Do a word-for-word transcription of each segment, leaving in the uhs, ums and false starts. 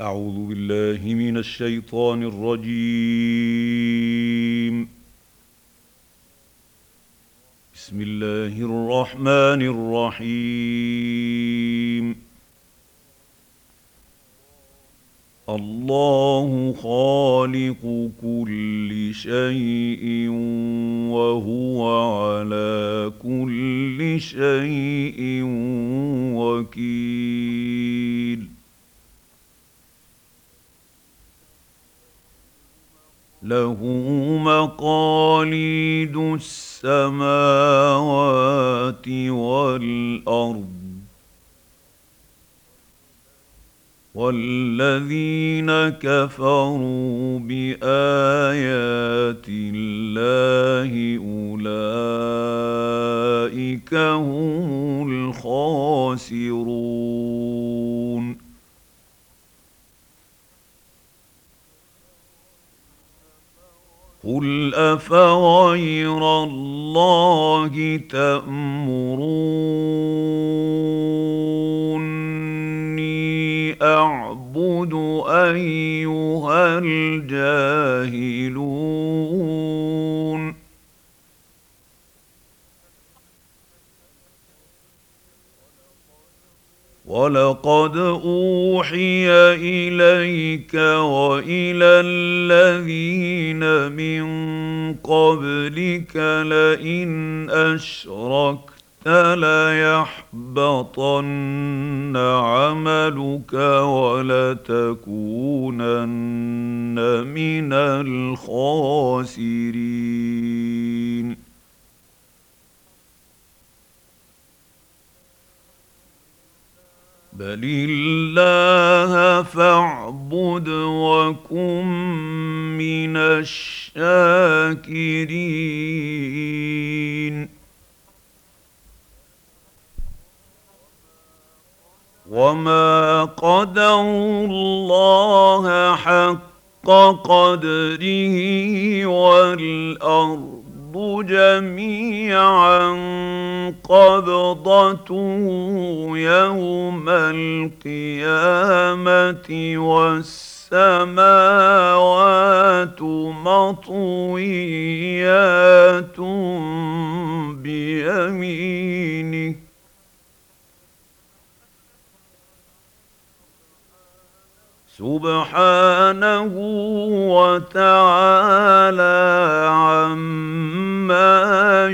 أعوذ بالله من الشيطان الرجيم. بسم الله الرحمن الرحيم. الله خالق كل شيء وهو على كل شيء وكيل. له مقاليد السماوات والأرض، والذين كفروا بآيات الله أولئك هم الخاسرون. قل أفغير الله تأمروني أعبد أيها الجاهلون. ولقد أوحي إليك وإلى الذين من قبلك لئن أشركت ليحبطن عملك ولتكونن من الخاسرين. بل الله فاعبد وكن من الشاكرين. وما قدروا الله حق قدره والأرض جميعا قبضته يوم القيامة والسماوات مطويات بيمينه سبحانه وتعالى عما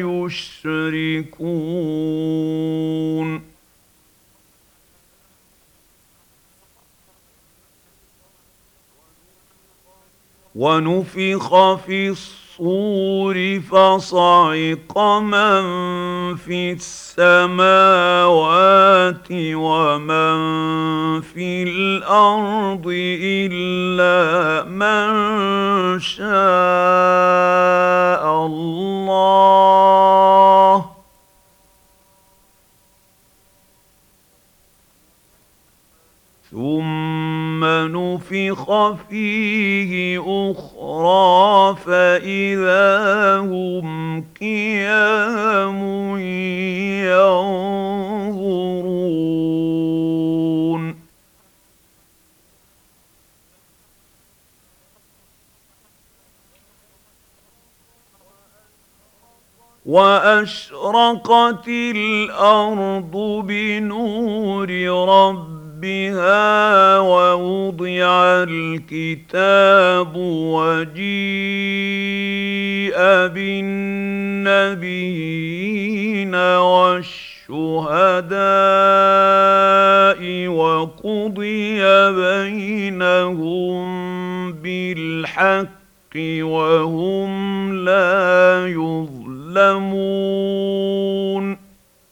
يشركون. ونفخ في الصور فصعق من في السماوات ومن في الأرض إلا من شاء الله، ثم نفخ فيه أخرى فإذا هم قيام ينظرون. وأشرقت الأرض بنور ربها بها ووضع الكتاب وجيء بالنبيين والشهداء وقضي بينهم بالحق وهم لا يظلمون.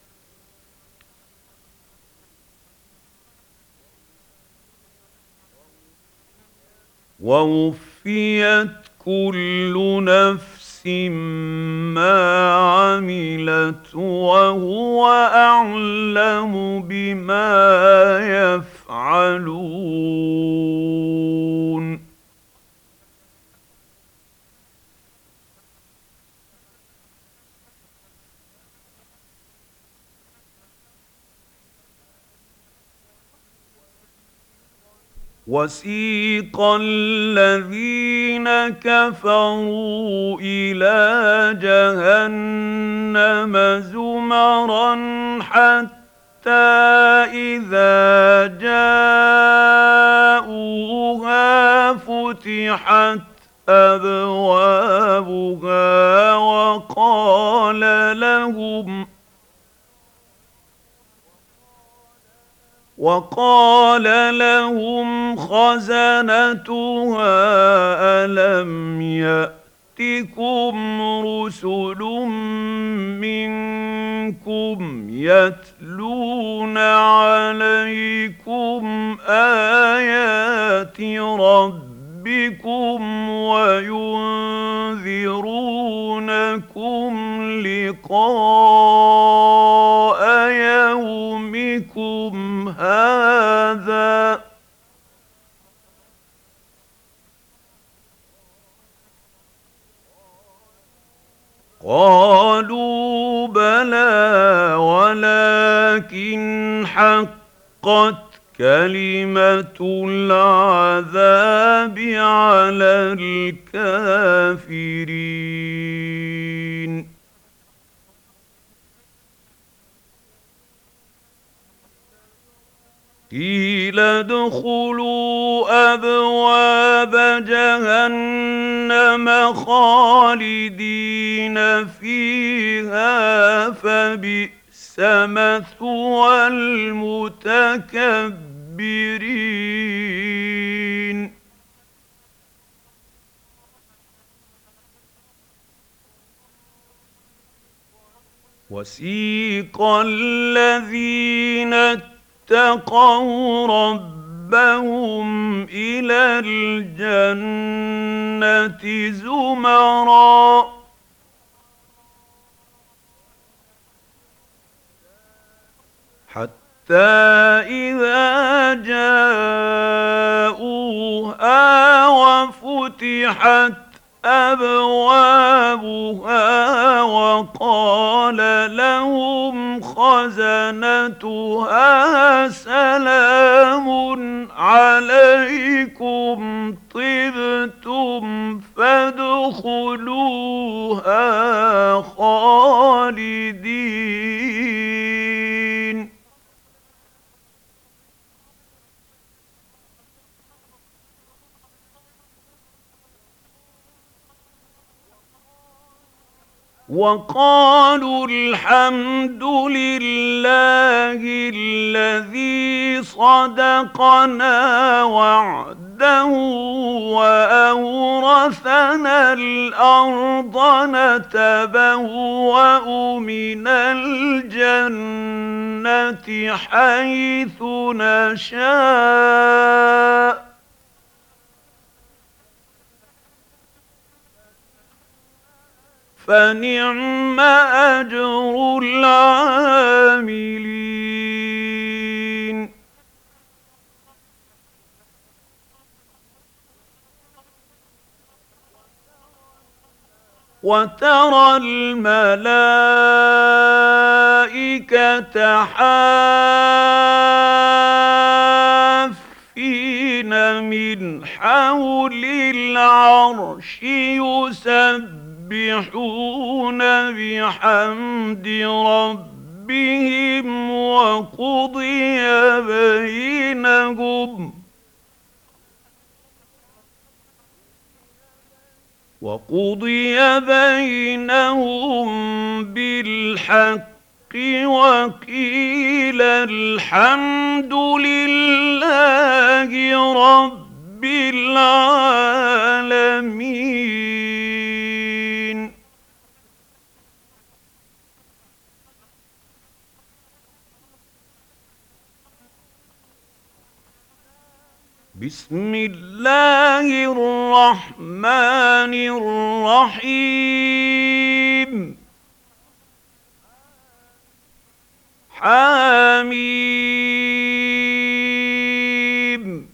ووفيت كل نفس ما عملت وهو أعلم بما يفعلون. وسيق الذين كفروا إلى جهنم زمرا حتى إذا جاءوها فتحت أبوابها وقال لهم وقال لهم خزنتها ألم يأتكم رسل منكم يتلون عليكم آيات ربكم وينذرونكم لقاء يومكم هذا قالوا بلى ولكن حقت كلمة العذاب على الكافرين. قيل ادخلوا أبواب جهنم خالدين فيها فبئس مثوى المتكبرين. وسيق الذين اتقوا ربهم إلى الجنة زمرا حتى إذا جاءوها وفتحت أبوابها وقال لهم خزنتها سلام عليكم طبتم فادخلوها خالدين. وقالوا الحمد لله الذي صدقنا وعده وأورثنا الأرض نتبوأ من الجنة حيث نشاء فنعم أجر العاملين. وترى الملائكة حافين من حول العرش يسبحون بحمد ربهم وقضي بينهم وقضي بينهم بالحق وقيل الحمد لله رب العالمين. بسم الله الرحمن الرحيم. حميم.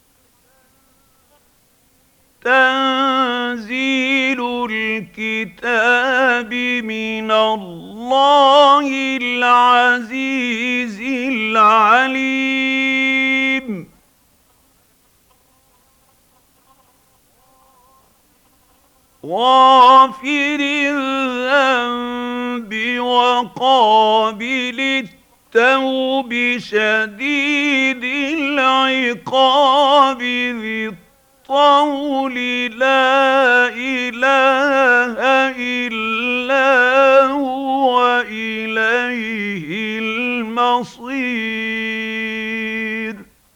تنزيل الكتاب من الله العزيز العليم. غافر الذنب وقابل التوب شديد العقاب ذي الطول لا إله إلا هو إليه المصير.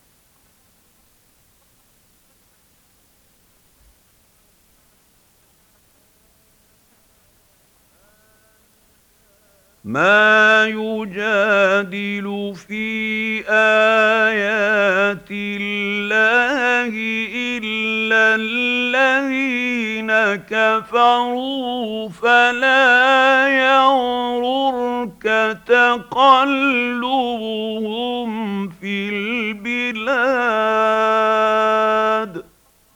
ما يجادل في آيات الله إلا الذين كفروا فلا يغررك تقلبهم في البلاد.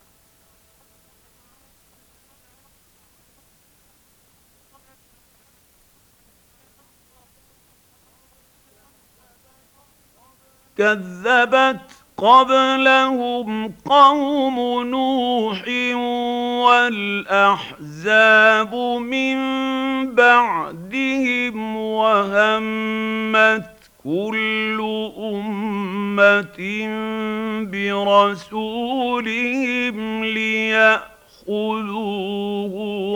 كذبت قبلهم قوم نوح والأحزاب من بعدهم وهمت كل أمة برسولهم ليأخذوه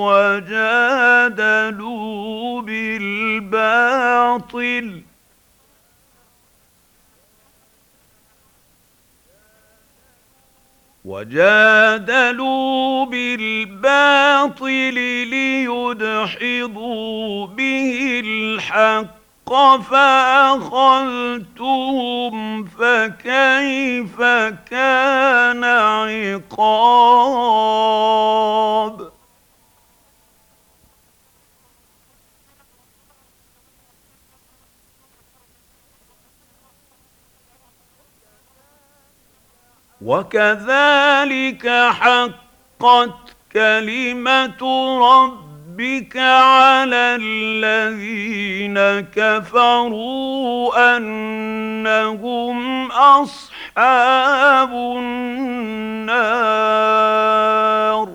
وجادلوا بالباطل وجادلوا بالباطل ليدحضوا به الحق فأخذتهم فكيف كان عقاب. وكذلك حقت كلمة ربك على الذين كفروا أنهم أصحاب النار.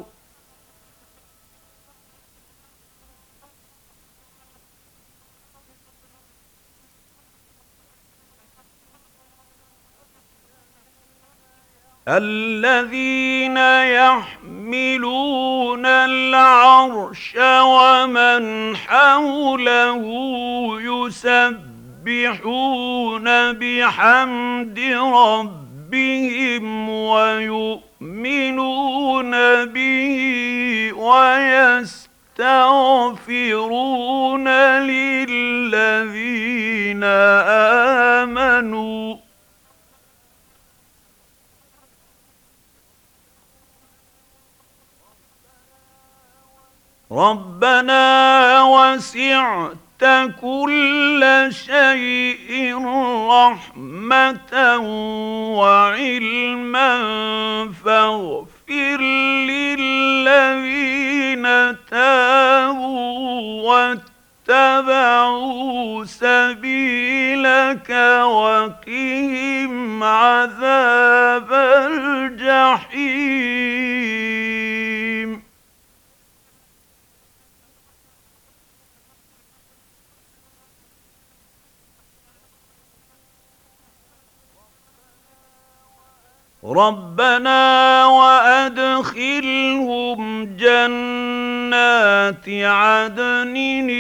الذين يحملون العرش ومن حوله يسبحون بحمد ربهم ويؤمنون به ويستغفرون للذين آمنوا ربنا وسعت كل شيء رحمة وعلما فاغفر للذين تابوا واتبعوا سبيلك وقهم عذاب الجحيم. ربنا وأدخلهم جنات عدن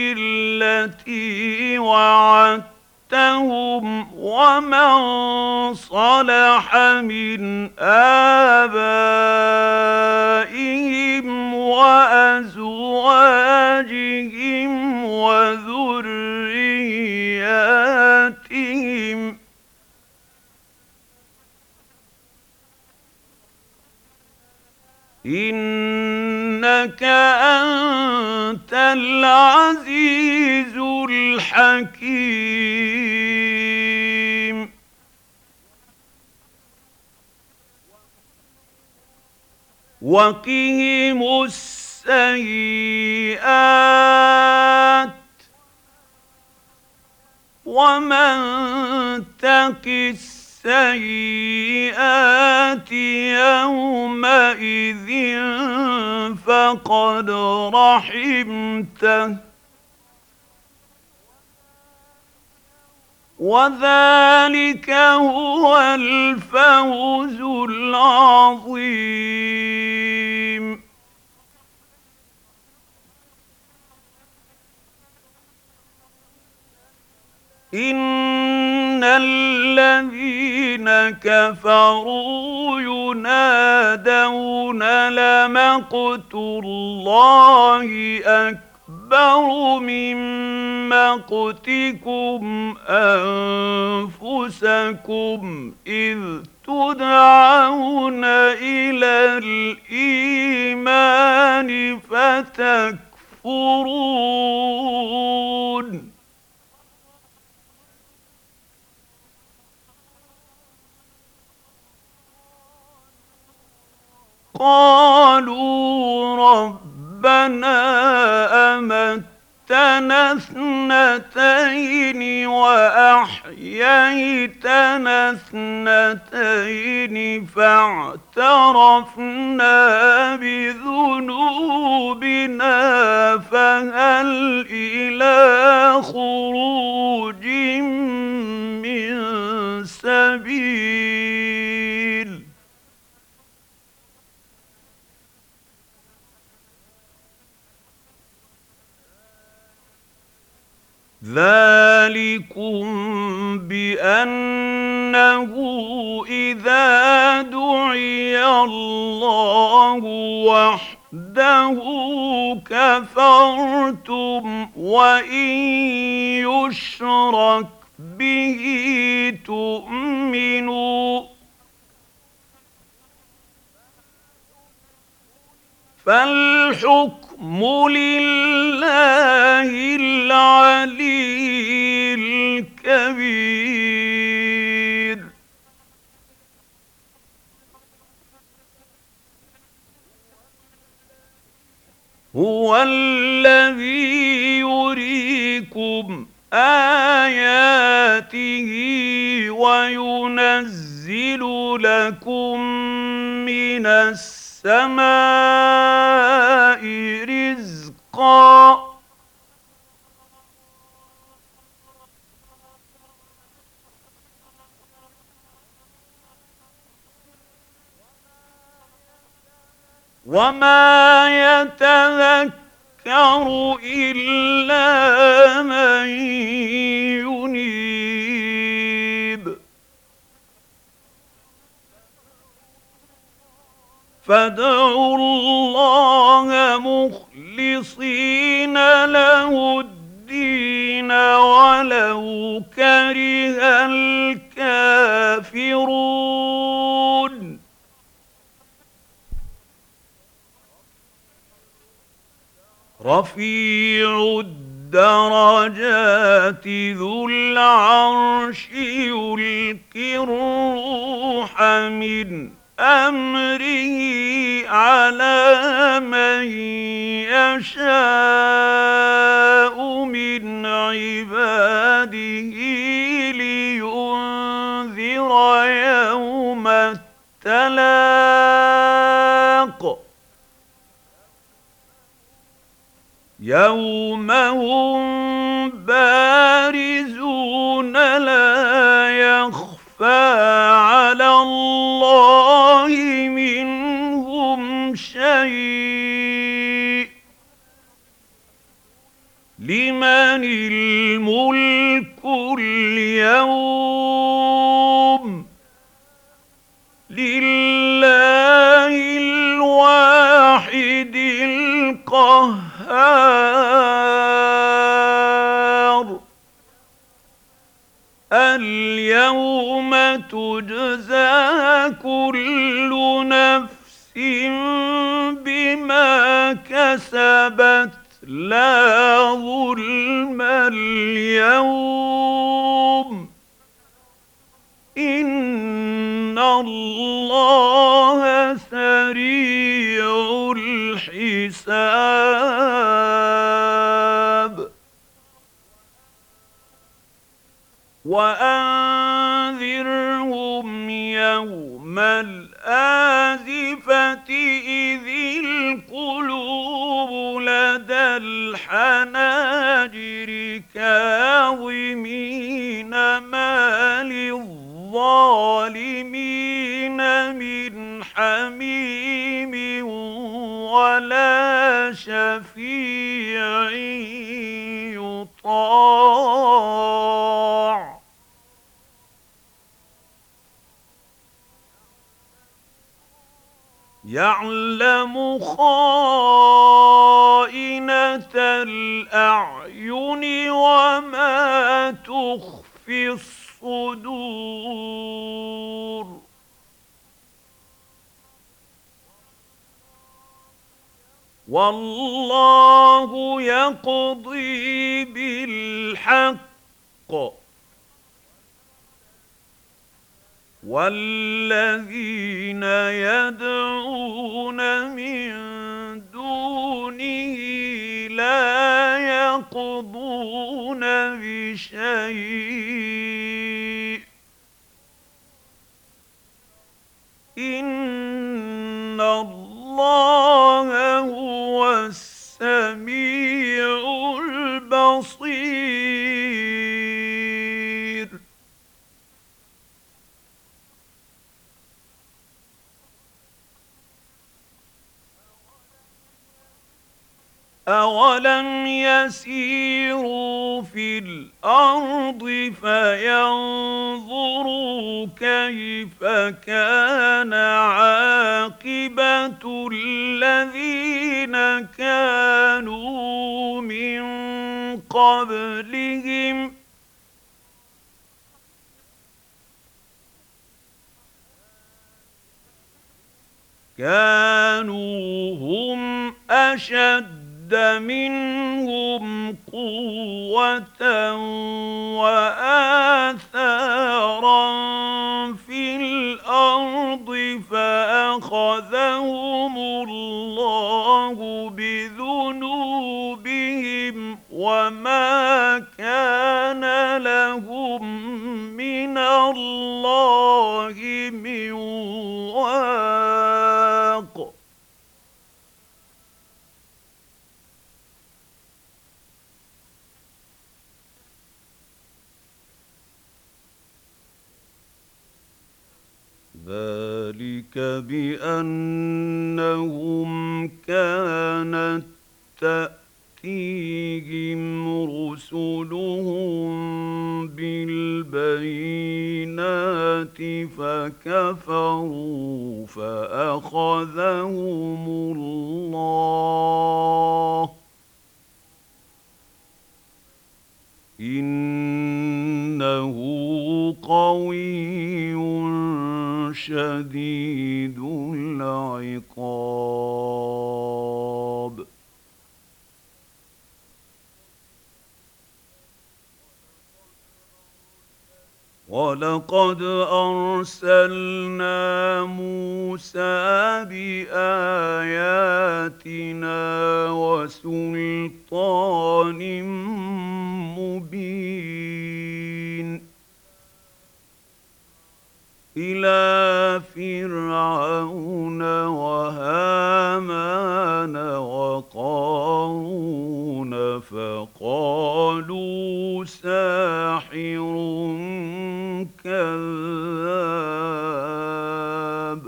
التي وعدتهم ومن صلح من آبائهم وأزواجهم وذرياتهم إنك أنت العزيز الحكيم. وقهم السيئات ومن تق السيئات يومئذ فقد رحمته وذلك هو الفوز العظيم. إن الذين كفروا ينادون لمقت الله أكبر من مقتكم أنفسكم إذ تدعون إلى الإيمان فتكفرون. قالوا ربنا أمتنا اثنتين وأحييتنا اثنتين فاعترفنا بذنوبنا فهل إلى خروج من سبيل. ذلكم بأنه إذا دعي الله وحده كفرتم وإن يشرك به تؤمنوا فالحكم لله العلي الكبير. هو الذي يريكم آياته وينزل لكم من السماء رزقا وما يتذكر إلا من ينيب. فادعوا الله مخلصين له الدين ولو كره الكافرون. رفيع الدرجات ذو العرش يلقي الروح من أمره على من يشاء من عباده لينذر يوم التلاق يوم هم بارزون لا يخفى على الله منهم شيء. لمن الملك اليوم لله الواحد القهار. اليوم تجزى كل نفس بما كسبت لا ظلم اليوم إن الله سريع الحساب. وأنذرهم الآزفة إذ القلوب لدى الحناجر كاظمين ما للظالمين من حميم ولا شفيع يطاع يعلم خائنة الأعين وما تخفي الصدور والله يقضي بالحق والذين يدعون من دونه لا يقضون بشيء إن الله هو السميع البصير أولم يسيروا في الأرض فينظروا كيف كان عاقبة الذين كانوا من قبلهم كانوا هم أشد منهم قوة وآثارا في الأرض فأخذهم الله بذنوبهم وما كان لهم من الله من واق ذلك بأنهم كانت تأتيهم رسلهم بالبينات فكفروا فأخذهم الله إنه قوي شديد العقاب ولقد أرسلنا موسى بآياتنا وسلطان مبين إلى فرعون وهامان وقارون فقالوا ساحر كذاب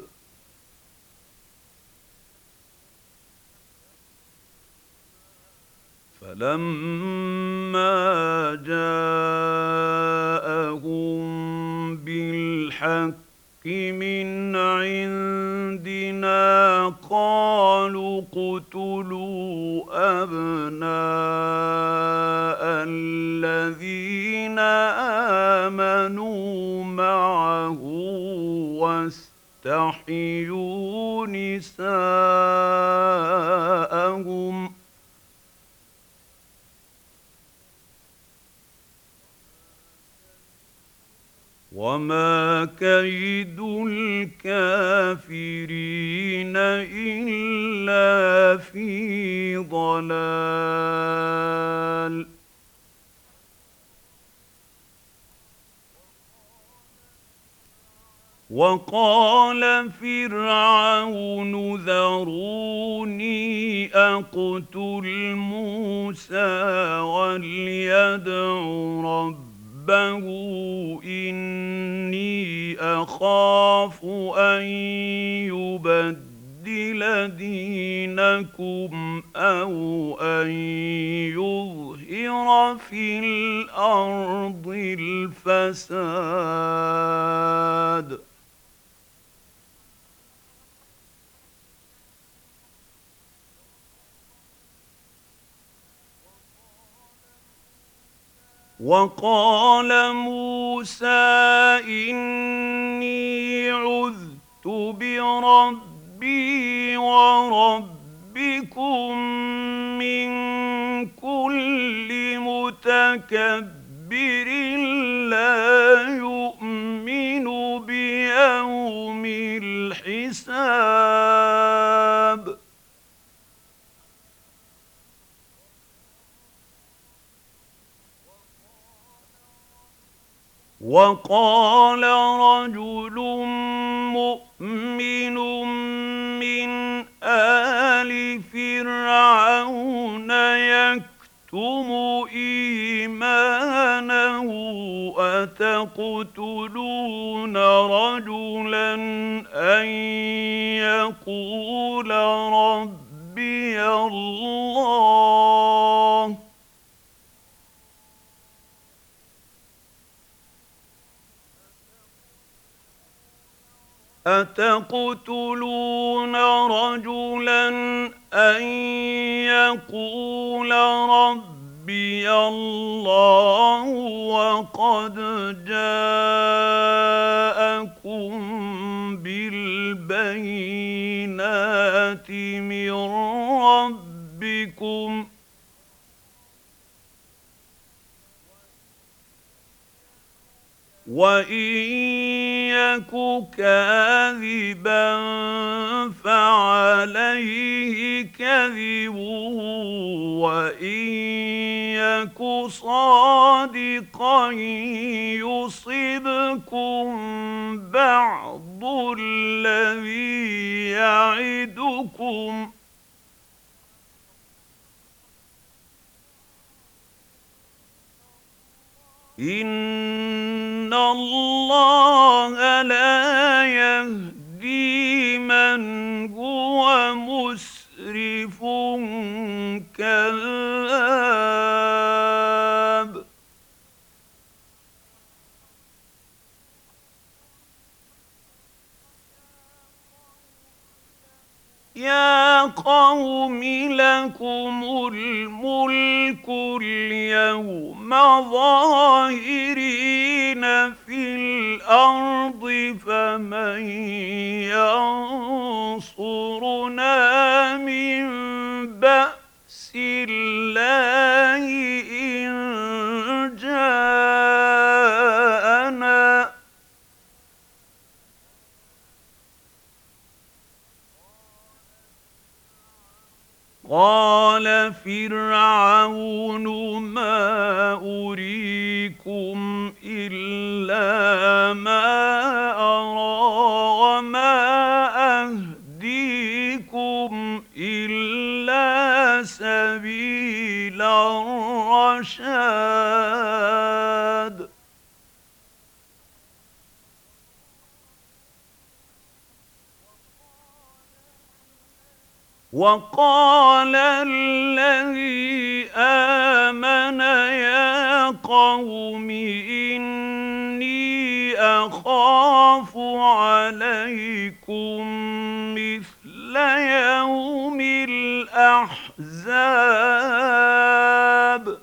فلما جاءهم بالحق من عندنا قالوا اقتلوا أبناء الذين آمنوا معه واستحيوا نساءهم وما كيد الكافرين إلا في ضلال وقال فرعون ذروني أقتل موسى وليدع ربه إني أخاف أن يبدل دينكم أو أن يظهر في الأرض الفساد. وقال موسى إني عذت بربي وربكم من كل متكبر لا يؤمن بيوم الحساب. وقال رجل مؤمن من آل فرعون يكتم إيمانه أتقتلون رجلا أن يقول ربي الله أتقتلون رجلا أن يقول ربي الله وقد جاءكم بالبينات من ربكم وإن يك كاذبا فعليه كذبه وإن يك صادقا يصبكم بعض الذي يعدكم إن الله لا يهدي من هو مسرف كذاب. يا قوم لكم الملك اليوم ظاهرين في الأرض فمن ينصرنا من بأس الله إن جاءنا قال فرعون ما أريكم إلا ما أرى وما أهديكم إلا سبيل الرشاد. وقال الذي آمن يا قوم إني أخاف عليكم مثل يوم الأحزاب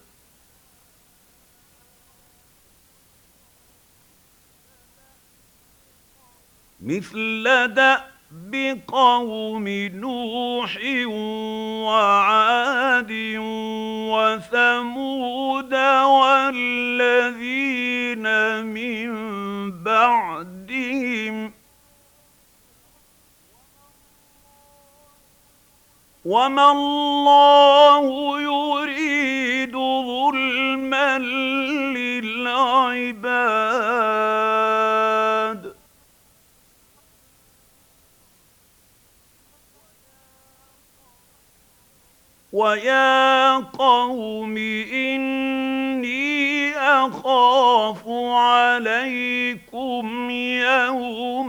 مثل دأب بقوم نوح وعاد وثمود والذين من بعدهم وما الله يريد ظلما للعباد ويا قوم إني أخاف عليكم يوم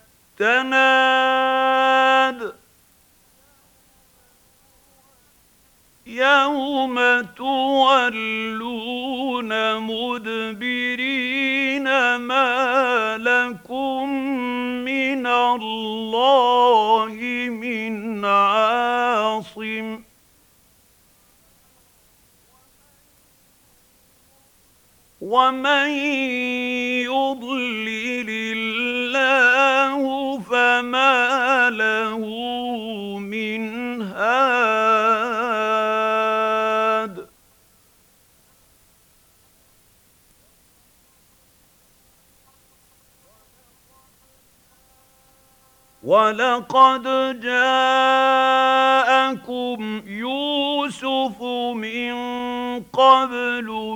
التناد يوم تولون مدبرين ما لكم من الله من عاصم ومن يضلل الله فما له من هاد ولقد جاءكم يوسف من قبل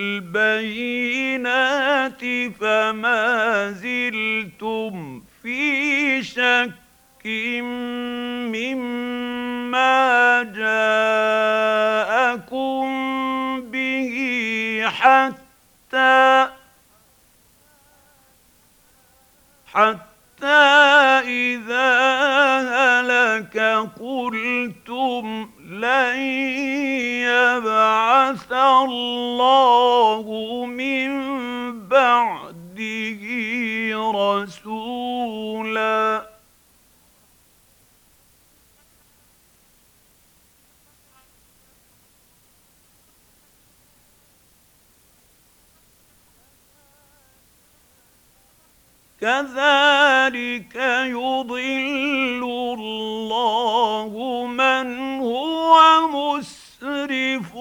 بالبينات فما زلتم في شك مما جاءكم به حتى حتى إذا هلك قلتم لن يبعث الله من بعده رسولا كذلك يضل الله من هو مسرف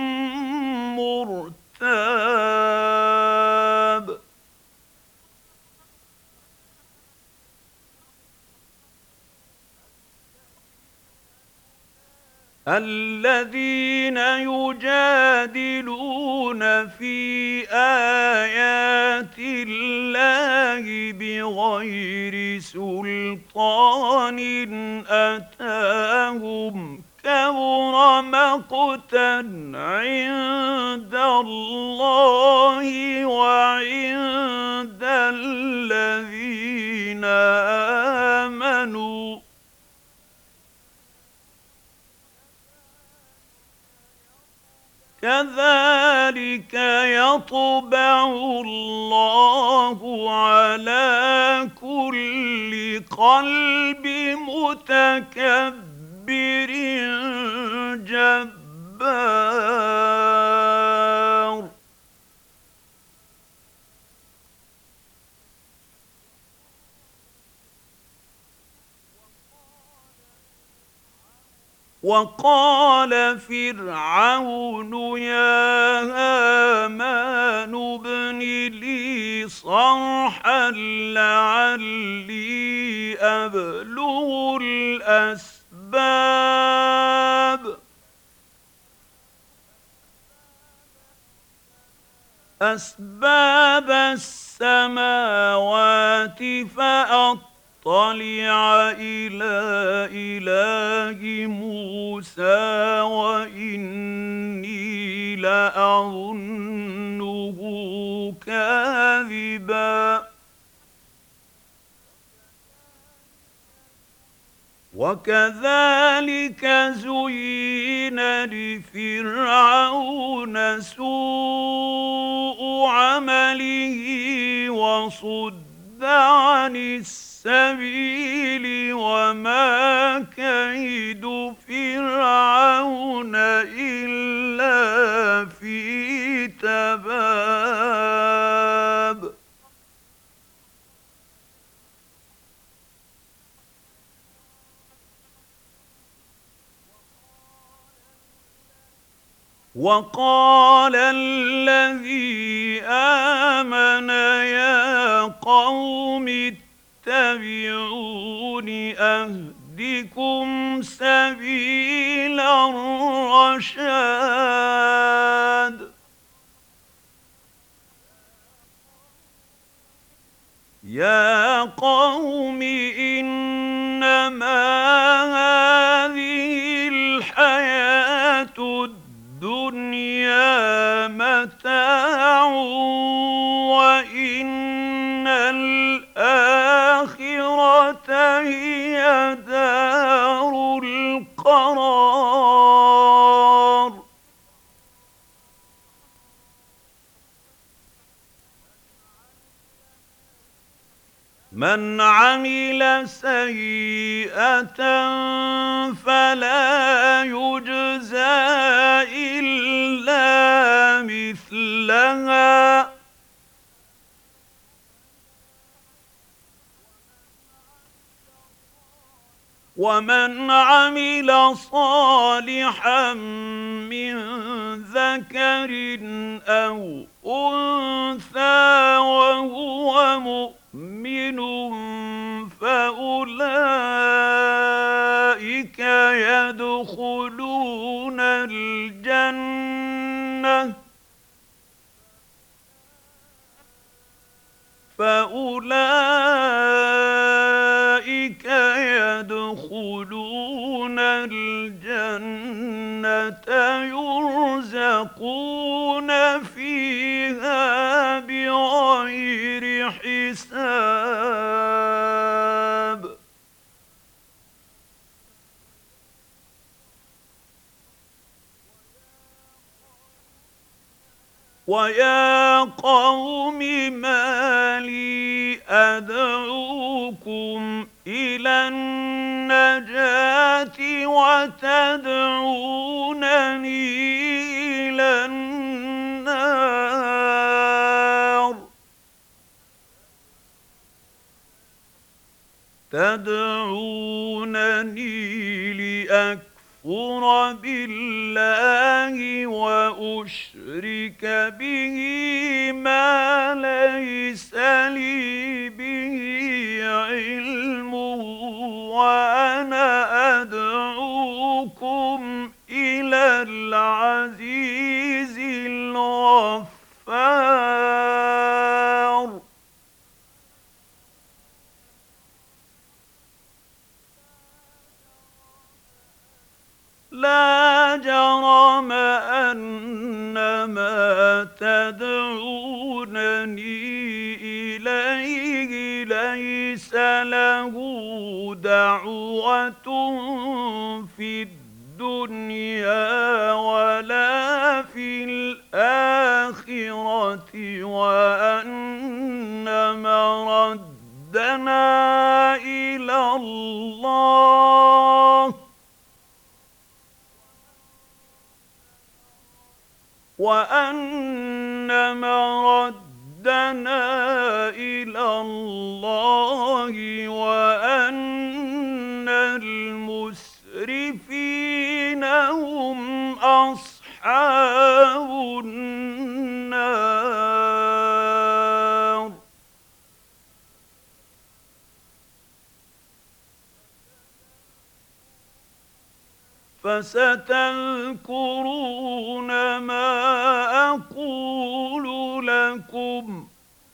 مرتاب الذين يجادلون في آيات الله بغير سلطان أتاهم كبر مقتا عند الله وعند الذين آمنوا كذلك يطبع الله على كل قلب متكبر جبار وقال فرعون يا هامان ابن لي صرحا لعلي أبلغ الأسباب أسباب السماوات فأطلع طلع إلى إله موسى وإني لأظنه كاذبا وكذلك زين لفرعون سوء عمله وصد عن السبيل وما كيد فرعون إلا في تباب وقال الذي آمن يا قوم اتبعون أهدكم سبيل الرشاد يا قوم إنما هذه الحياة الآخرة هي دار القرار. من عمل سيئة فلا يجزى إلا مثلها ومن عمل صالحا من ذكر أو أنثى وهو مؤمن فأولئك يدخلون الجنة فأولئك يدخلون الجنة يرزقون فيها بغير حساب. ويا قوم ما لي أدعوكم إلى النجاة وتدعونني إلى النار تدعونني لأكفر بالله وأشرك به ما ليس لي به علم وأنا أدعوكم إلى العزيز الغفار. لا جرم أن ما تدعونني إليه ليس له دعوة في الدنيا ولا في الآخرة وأن مردنا إلى الله وأن مردنا إلى الله وأن المسرفين هم أصحاب النار. فستذكرون ما أقول لكم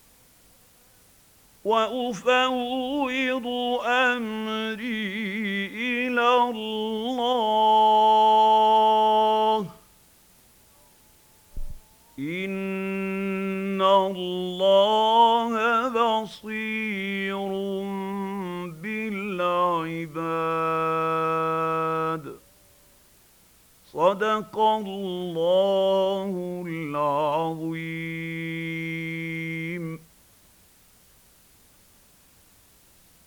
وأفوض أمري إلى الله إن الله بصير بالعباد. صدق الله العظيم.